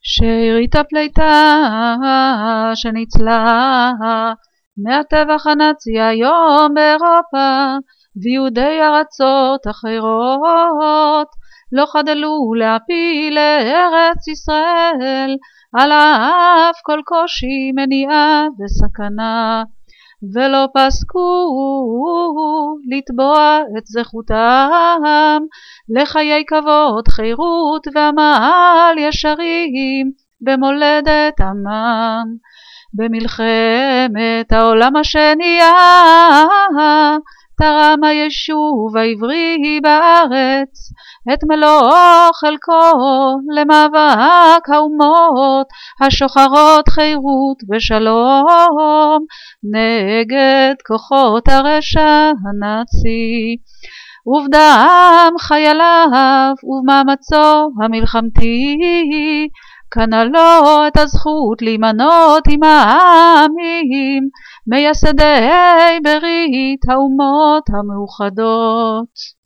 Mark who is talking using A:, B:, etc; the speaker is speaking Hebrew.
A: שארית הפליטה שניצלה מהטבח הנאצי היום באירופה, ויהודי ארצות אחרות לא חדלו להפיל לארץ ישראל על אף כל קושי, מניעה וסכנה, ולא פסקו לתבוע את זכותם לחיי כבוד, חירות ועמל ישרים במולדת עמם. במלחמת העולם השנייה תרם היישוב העברי בארץ את מלוא חלקו למאבק האומות השוחרות חירות ושלום נגד כוחות הרשע הנאצי, ובדם חייליו ובמאמצו המלחמתי קנה לו את הזכות להימנות עם העמים מייסדי ברית האומות המאוחדות.